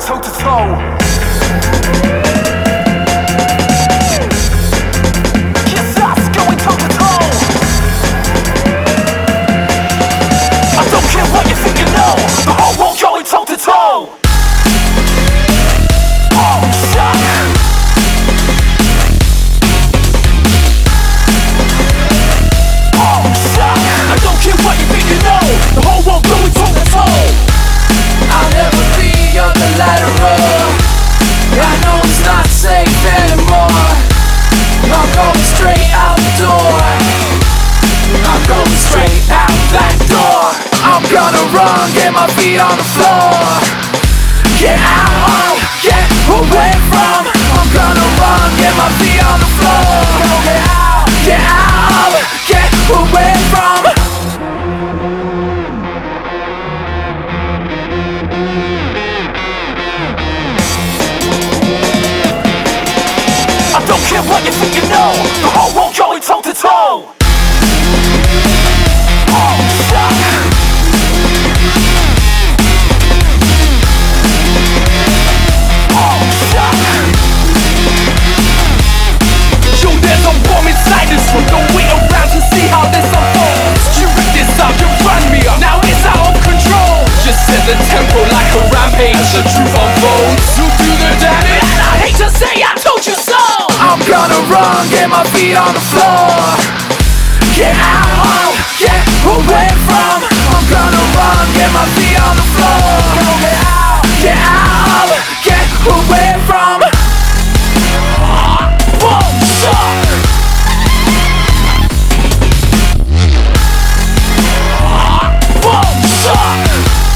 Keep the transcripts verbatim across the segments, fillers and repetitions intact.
toe to toe. Yes, us going toe to toe. I don't care what you think you know, the whole world going toe to toe. Oh, shit. Oh, shit. I don't care what you think you know, the whole world going toe to toe. I'll never be unilateral. I know it's not safe anymore. I'm going straight out the door. I'm going straight out that door. I'm gonna run, get my feet on the floor. Get out, get away from. I'm gonna run, get my feet on the floor. Get out, get out, get away from. I don't care what you think you know, the whole world going toe to toe. Oh, shit. Oh, shit. Yo, there's a bomb inside this room. Don't wait around to see how this unfolds. You rip this up, you run me up. Now it's out of control. Just set the tempo like a rampage as the truth unfolds. You do the damage, and I hate to say I told you so. I'm gonna run, get my feet on the floor. Get out, get away from. I'm gonna run, get my feet on the floor. Get out, get out, get away from. Bullshit. Bullshit.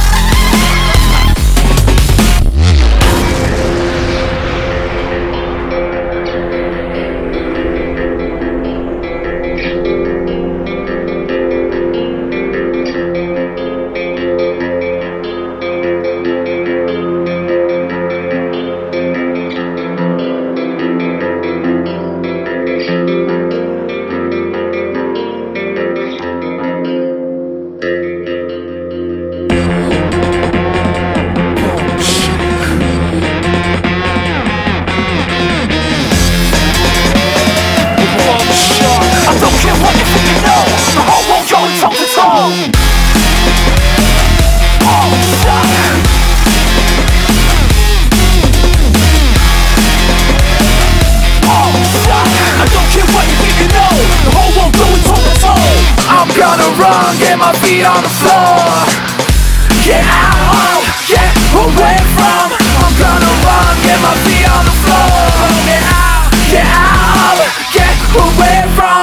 Run, get my feet on the floor. Get out, get away from. I'm gonna run, get my feet on the floor. Get out, get out, get away from.